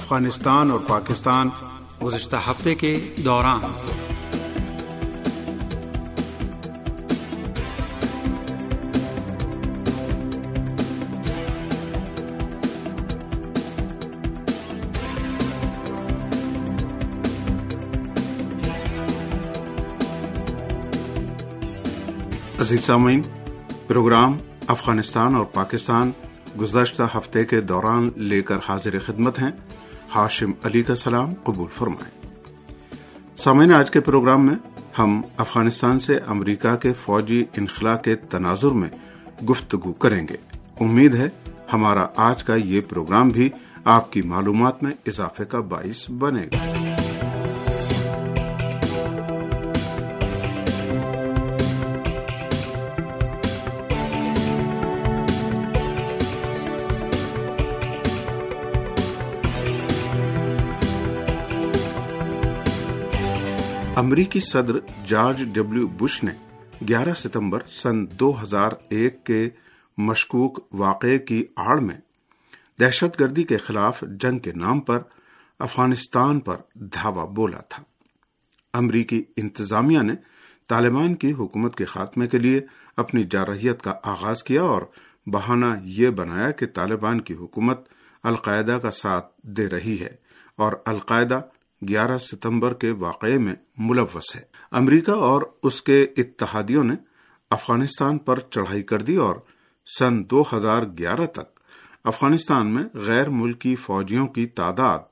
افغانستان اور پاکستان گزشتہ ہفتے کے دوران عزیز سامعین، پروگرام افغانستان اور پاکستان گزشتہ ہفتے کے دوران لے کر حاضر خدمت ہیں۔ ہاشم علی کا سلام قبول فرمائیں۔ سامعین، آج کے پروگرام میں ہم افغانستان سے امریکہ کے فوجی انخلا کے تناظر میں گفتگو کریں گے۔ امید ہے ہمارا آج کا یہ پروگرام بھی آپ کی معلومات میں اضافے کا باعث بنے گا۔ امریکی صدر جارج ڈبلیو بش نے 11 ستمبر سن 2001 کے مشکوک واقعے کی آڑ میں دہشت گردی کے خلاف جنگ کے نام پر افغانستان پر دھاوا بولا تھا۔ امریکی انتظامیہ نے طالبان کی حکومت کے خاتمے کے لیے اپنی جارحیت کا آغاز کیا اور بہانہ یہ بنایا کہ طالبان کی حکومت القاعدہ کا ساتھ دے رہی ہے اور القاعدہ 11 ستمبر کے واقعے میں ملوث ہے۔ امریکہ اور اس کے اتحادیوں نے افغانستان پر چڑھائی کر دی اور سن 2011 تک افغانستان میں غیر ملکی فوجیوں کی تعداد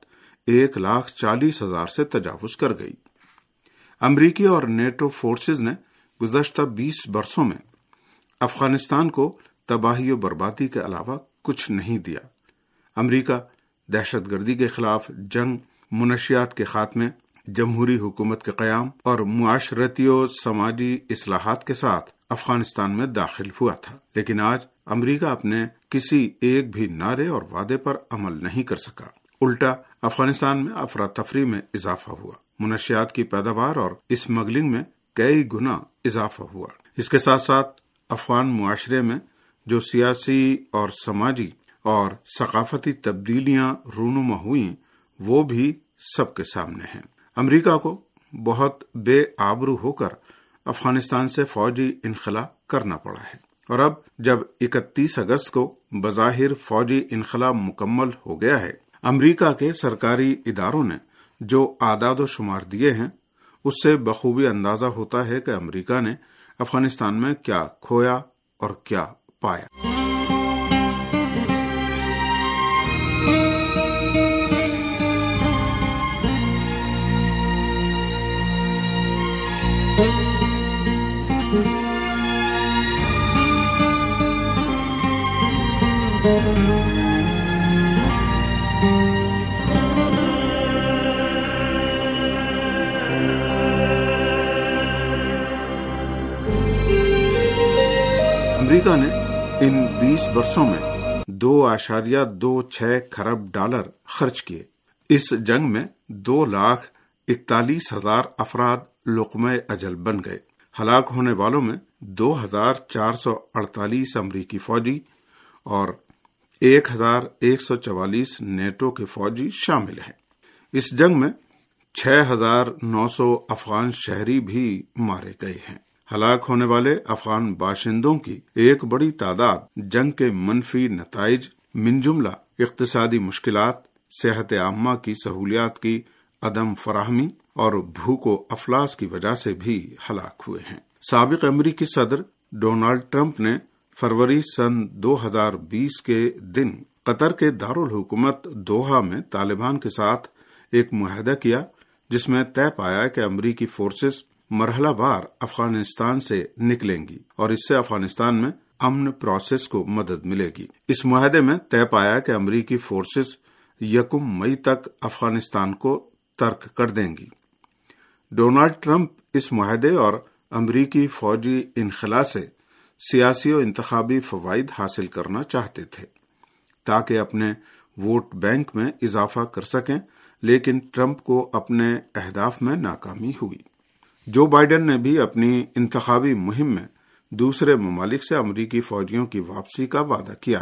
1,40,000 سے تجاوز کر گئی۔ امریکی اور نیٹو فورسز نے گزشتہ 20 برسوں میں افغانستان کو تباہی و بربادی کے علاوہ کچھ نہیں دیا۔ امریکہ دہشت گردی کے خلاف جنگ، منشیات کے خاتمے، جمہوری حکومت کے قیام اور معاشرتی و سماجی اصلاحات کے ساتھ افغانستان میں داخل ہوا تھا، لیکن آج امریکہ اپنے کسی ایک بھی نعرے اور وعدے پر عمل نہیں کر سکا۔ الٹا افغانستان میں افراتفری میں اضافہ ہوا، منشیات کی پیداوار اور اسمگلنگ میں کئی گنا اضافہ ہوا۔ اس کے ساتھ ساتھ افغان معاشرے میں جو سیاسی اور سماجی اور ثقافتی تبدیلیاں رونما ہوئیں وہ بھی سب کے سامنے ہیں۔ امریکہ کو بہت بے آبرو ہو کر افغانستان سے فوجی انخلا کرنا پڑا ہے، اور اب جب 31 اگست کو بظاہر فوجی انخلا مکمل ہو گیا ہے، امریکہ کے سرکاری اداروں نے جو اعداد و شمار دیے ہیں اس سے بخوبی اندازہ ہوتا ہے کہ امریکہ نے افغانستان میں کیا کھویا اور کیا پایا۔ امریکہ نے ان 20 برسوں میں 2.26 کھرب ڈالر خرچ کیے۔ اس جنگ میں 2,41,000 افراد لقمہ اجل بن گئے۔ ہلاک ہونے والوں میں 2,448 امریکی فوجی اور 1,144 نیٹو کے فوجی شامل ہیں۔ اس جنگ میں 6,900 افغان شہری بھی مارے گئے ہیں۔ ہلاک ہونے والے افغان باشندوں کی ایک بڑی تعداد جنگ کے منفی نتائج، من جملہ اقتصادی مشکلات، صحت عامہ کی سہولیات کی عدم فراہمی اور بھوک و افلاس کی وجہ سے بھی ہلاک ہوئے ہیں۔ سابق امریکی صدر ڈونلڈ ٹرمپ نے فروری سن 2020 کے دن قطر کے دارالحکومت دوحہ میں طالبان کے ساتھ ایک معاہدہ کیا، جس میں طے پایا کہ امریکی فورسز مرحلہ وار افغانستان سے نکلیں گی اور اس سے افغانستان میں امن پروسیس کو مدد ملے گی۔ اس معاہدے میں طے پایا کہ امریکی فورسز 1 مئی تک افغانستان کو ترک کر دیں گی۔ ڈونلڈ ٹرمپ اس معاہدے اور امریکی فوجی انخلا سے سیاسی و انتخابی فوائد حاصل کرنا چاہتے تھے تاکہ اپنے ووٹ بینک میں اضافہ کر سکیں، لیکن ٹرمپ کو اپنے اہداف میں ناکامی ہوئی۔ جو بائیڈن نے بھی اپنی انتخابی مہم میں دوسرے ممالک سے امریکی فوجیوں کی واپسی کا وعدہ کیا تھا۔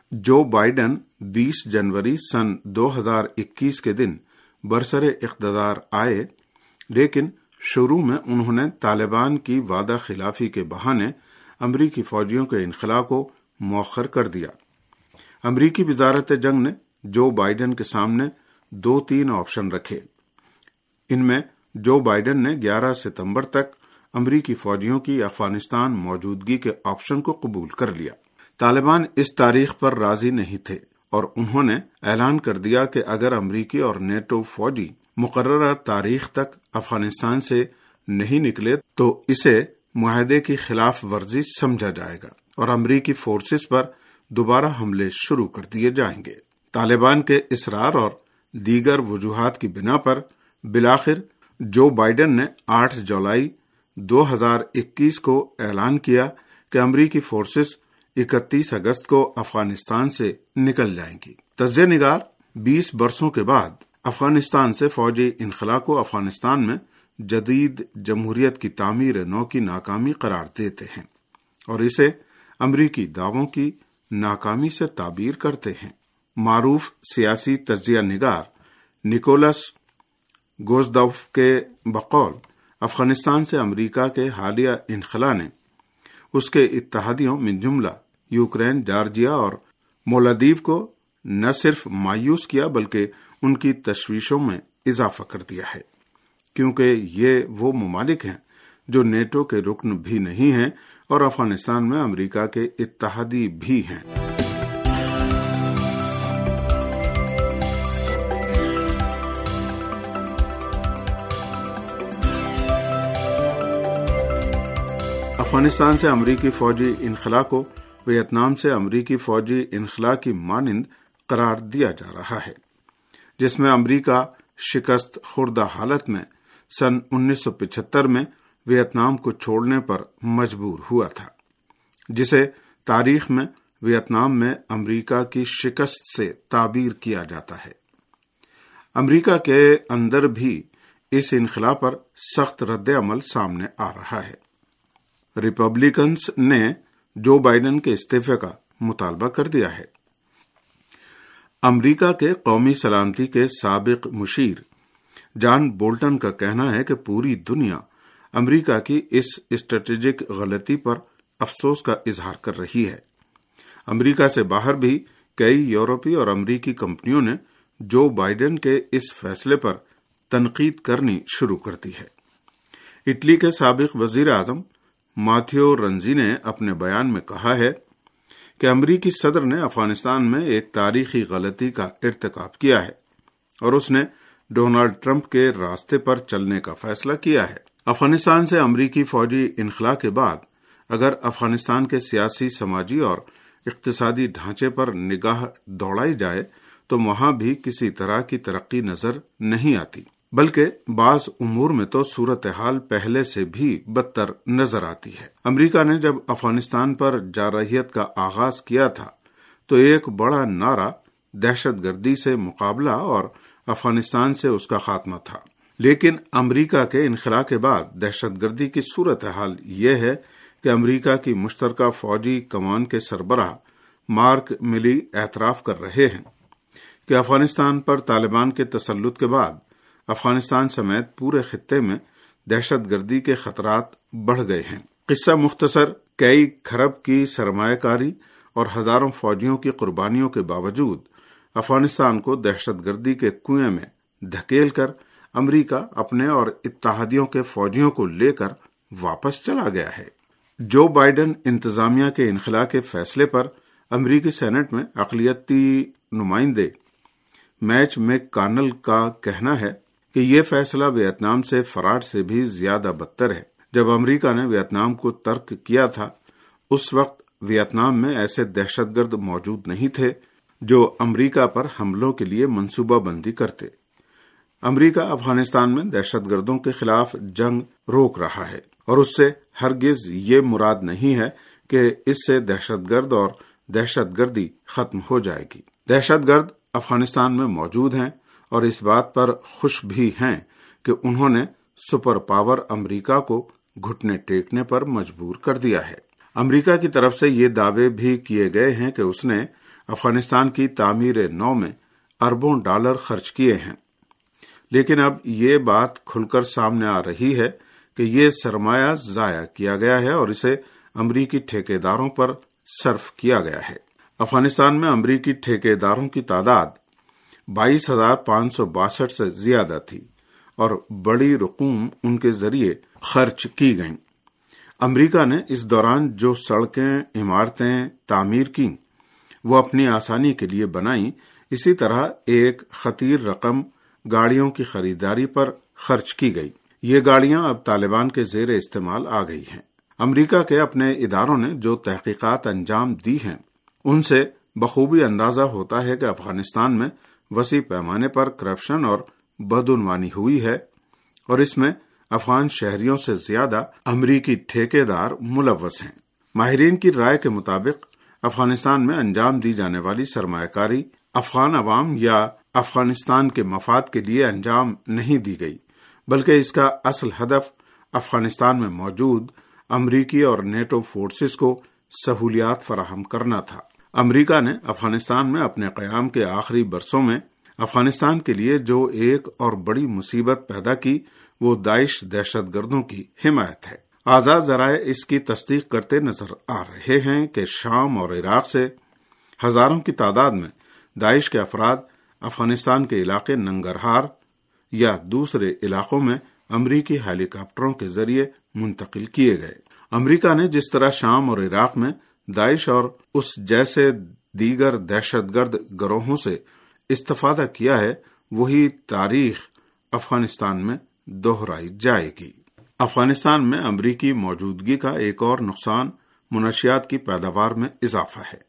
جو بائیڈن 20 जनवरी सन 2021 के दिन बरसरे इख्तिदार आए, लेकिन शुरू में उन्होंने तालिबान की वादा खिलाफी के बहाने अमरीकी फौजियों के इनखला को मौखर कर दिया। अमरीकी वजारत जंग ने जो बाइडेन के सामने 2-3 ऑप्शन रखे। इनमें जो बाइडेन ने 11 सितंबर तक अमरीकी फौजियों की अफगानिस्तान मौजूदगी के ऑप्शन को कबूल कर लिया। तालिबान इस तारीख पर राजी नहीं थे और उन्होंने ऐलान कर दिया कि अगर अमरीकी और नेटो फौजी मुकर्ररा तारीख तक अफगानिस्तान से नहीं निकले तो इसे मुआहदे की खिलाफ वर्जी समझा जाएगा और अमरीकी फोर्सेस पर दोबारा हमले शुरू कर दिए जाएंगे। तालिबान के इसरार और दीगर वजूहात की बिना पर बिलाखिर जो बाइडेन ने 8 जुलाई 2021 को ऐलान किया कि अमरीकी फोर्सेस 31 अगस्त को अफगानिस्तान से निकल जाएंगी। तज्ज़िया-निगार 20 बरसों के बाद अफगानिस्तान से फौजी इनखला को अफगानिस्तान में जदीद जमहूरियत की तामीर नौ की नाकामी करार देते हैं और इसे अमरीकी दावों की नाकामी से ताबीर करते हैं। मारूफ सियासी तज्ज़िया-निगार निकोलस गोजदॉफ के बकौल अफगानिस्तान से अमरीका के हालिया इनखला ने उसके इत्तहादियों में जुमला यूक्रेन, जॉर्जिया और मोल्दीव को न सिर्फ मायूस किया बल्कि उनकी तशवीशों में इजाफा कर दिया है, क्योंकि ये वो ममालिक हैं जो नेटो के रुकन भी नहीं हैं और अफगानिस्तान में अमरीका के इत्तहादी भी हैं। अफगानिस्तान से अमरीकी फौजी इनखला को वियतनाम से अमरीकी फौजी इनखला की मानिंद करार दिया जा रहा है, जिसमें अमरीका शिकस्त खुर्दा हालत में सन 1975 में वियतनाम को छोड़ने पर मजबूर हुआ था, जिसे तारीख में वियतनाम में अमरीका की शिकस्त से ताबीर किया जाता है। अमरीका के अंदर भी इस इनखला पर सख्त रद्द अमल सामने आ रहा है। रिपब्लिकन्स ने जो बाइडेन के इस्तीफे का मुतालबा कर दिया है। अमरीका के कौमी सलामती के साबिक मुशीर जॉन बोल्टन का कहना है कि पूरी दुनिया अमरीका की इस स्ट्रेटेजिक गलती पर अफसोस का इजहार कर रही है। अमरीका से बाहर भी कई यूरोपीय और अमरीकी कंपनियों ने जो बाइडेन के इस फैसले पर तनकीद करनी शुरू कर दी है। इटली के साबिक वजीर आजम माथियो रेंजी ने अपने बयान में कहा है कि अमरीकी सदर ने अफगानिस्तान में एक तारीखी गलती का इर्तिकाब किया है और उसने डोनाल्ड ट्रंप के रास्ते पर चलने का फैसला किया है। अफगानिस्तान से अमरीकी फौजी इनखला के बाद अगर अफगानिस्तान के सियासी, समाजी और इक्तिसादी ढांचे पर निगाह दौड़ाई जाए तो वहां भी किसी तरह की तरक्की नजर नहीं आती, बल्कि बाज उमूर में तो सूरत हाल पहले से भी बदतर नजर आती है। अमरीका ने जब अफगानिस्तान पर जारहियत का आगाज किया था तो एक बड़ा नारा दहशतगर्दी से मुकाबला और अफगानिस्तान से उसका खात्मा था, लेकिन अमरीका के इनखला के बाद दहशतगर्दी की सूरत हाल यह है कि अमरीका की मुश्तरका फौजी कमान के सरबराह मार्क मिली एतराफ कर रहे हैं कि अफगानिस्तान पर तालिबान के तसल्लुत के बाद अफगानिस्तान समेत पूरे खित्ते में दहशतगर्दी के खतरात बढ़ गए हैं। किस्सा मुख्तसर, कई खरब की सरमायाकारी और हजारों फौजियों की कुर्बानियों के बावजूद अफगानिस्तान को दहशतगर्दी के कुएं में धकेल कर अमरीका अपने और इत्तहादियों के फौजियों को लेकर वापस चला गया है। जो बाइडेन इंतजामिया के इनखला के फैसले पर अमरीकी सेनेट में अक़लियती नुमाइंदे मैच मैककॉनल का कहना है कि यह फैसला वियतनाम से फरार से भी ज्यादा बदतर है। जब अमरीका ने वियतनाम को तर्क किया था उस वक्त वियतनाम में ऐसे दहशतगर्द मौजूद नहीं थे जो अमरीका पर हमलों के लिए मंसूबाबंदी करते। अमरीका अफगानिस्तान में दहशतगर्दों के खिलाफ जंग रोक रहा है और उससे हरगिज ये मुराद नहीं है कि इससे दहशतगर्द और दहशतगर्दी खत्म हो जाएगी। दहशतगर्द अफगानिस्तान में मौजूद हैं और इस बात पर खुश भी हैं कि उन्होंने सुपर पावर अमरीका को घुटने टेकने पर मजबूर कर दिया है। अमरीका की तरफ से ये दावे भी किए गए हैं कि उसने افغانستان کی تعمیر نو میں اربوں ڈالر خرچ کیے ہیں، لیکن اب یہ بات کھل کر سامنے آ رہی ہے کہ یہ سرمایہ ضائع کیا گیا ہے اور اسے امریکی ٹھیکیداروں پر صرف کیا گیا ہے۔ افغانستان میں امریکی ٹھیکیداروں کی تعداد 22,562 سے زیادہ تھی اور بڑی رقوم ان کے ذریعے خرچ کی گئیں۔ امریکہ نے اس دوران جو سڑکیں، عمارتیں تعمیر کی وہ اپنی آسانی کے لیے بنائیں، اسی طرح ایک خطیر رقم گاڑیوں کی خریداری پر خرچ کی گئی۔ یہ گاڑیاں اب طالبان کے زیر استعمال آ گئی ہیں۔ امریکہ کے اپنے اداروں نے جو تحقیقات انجام دی ہیں ان سے بخوبی اندازہ ہوتا ہے کہ افغانستان میں وسیع پیمانے پر کرپشن اور بدعنوانی ہوئی ہے اور اس میں افغان شہریوں سے زیادہ امریکی ٹھیکیدار ملوث ہیں۔ ماہرین کی رائے کے مطابق افغانستان میں انجام دی جانے والی سرمایہ کاری افغان عوام یا افغانستان کے مفاد کے لیے انجام نہیں دی گئی، بلکہ اس کا اصل ہدف افغانستان میں موجود امریکی اور نیٹو فورسز کو سہولیات فراہم کرنا تھا۔ امریکہ نے افغانستان میں اپنے قیام کے آخری برسوں میں افغانستان کے لیے جو ایک اور بڑی مصیبت پیدا کی وہ داعش دہشت گردوں کی حمایت ہے۔ آزاد ذرائع اس کی تصدیق کرتے نظر آ رہے ہیں کہ شام اور عراق سے ہزاروں کی تعداد میں داعش کے افراد افغانستان کے علاقے ننگرہار یا دوسرے علاقوں میں امریکی ہیلی کاپٹروں کے ذریعے منتقل کیے گئے۔ امریکہ نے جس طرح شام اور عراق میں داعش اور اس جیسے دیگر دہشت گرد گروہوں سے استفادہ کیا ہے، وہی تاریخ افغانستان میں دہرائی جائے گی۔ افغانستان میں امریکی موجودگی کا ایک اور نقصان منشیات کی پیداوار میں اضافہ ہے۔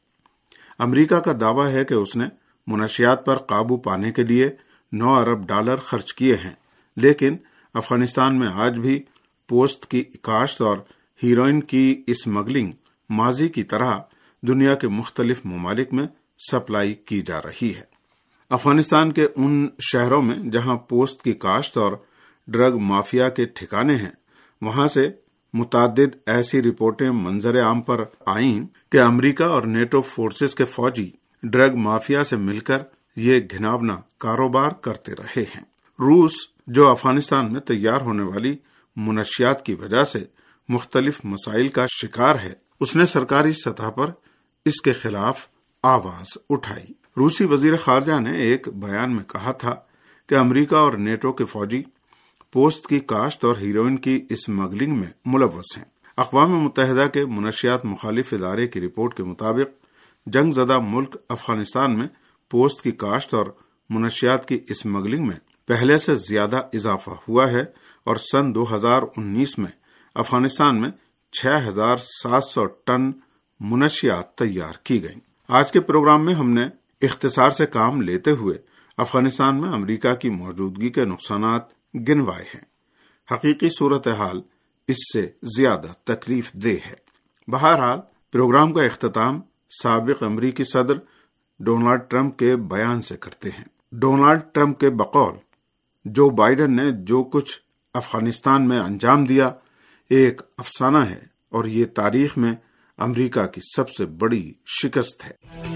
امریکہ کا دعویٰ ہے کہ اس نے منشیات پر قابو پانے کے لیے 9 ارب ڈالر خرچ کیے ہیں، لیکن افغانستان میں آج بھی پوست کی کاشت اور ہیروئن کی اسمگلنگ ماضی کی طرح دنیا کے مختلف ممالک میں سپلائی کی جا رہی ہے۔ افغانستان کے ان شہروں میں جہاں پوست کی کاشت اور ڈرگ مافیا کے ٹھکانے ہیں، وہاں سے متعدد ایسی رپورٹیں منظر عام پر آئیں کہ امریکہ اور نیٹو فورسز کے فوجی ڈرگ مافیا سے مل کر یہ گھناونا کاروبار کرتے رہے ہیں۔ روس جو افغانستان میں تیار ہونے والی منشیات کی وجہ سے مختلف مسائل کا شکار ہے، اس نے سرکاری سطح پر اس کے خلاف آواز اٹھائی۔ روسی وزیر خارجہ نے ایک بیان میں کہا تھا کہ امریکہ اور نیٹو کے فوجی پوست کی کاشت اور ہیروئن کی اسمگلنگ میں ملوث ہیں۔ اقوام متحدہ کے منشیات مخالف ادارے کی رپورٹ کے مطابق جنگ زدہ ملک افغانستان میں پوست کی کاشت اور منشیات کی اسمگلنگ میں پہلے سے زیادہ اضافہ ہوا ہے اور سن 2019 میں افغانستان میں 6,700 ٹن منشیات تیار کی گئیں۔ آج کے پروگرام میں ہم نے اختصار سے کام لیتے ہوئے افغانستان میں امریکہ کی موجودگی کے نقصانات گنوائے ہیں۔ حقیقی صورتحال اس سے زیادہ تکلیف دہ ہے۔ بہرحال پروگرام کا اختتام سابق امریکی صدر ڈونلڈ ٹرمپ کے بیان سے کرتے ہیں۔ ڈونلڈ ٹرمپ کے بقول جو بائیڈن نے جو کچھ افغانستان میں انجام دیا ایک افسانہ ہے اور یہ تاریخ میں امریکہ کی سب سے بڑی شکست ہے۔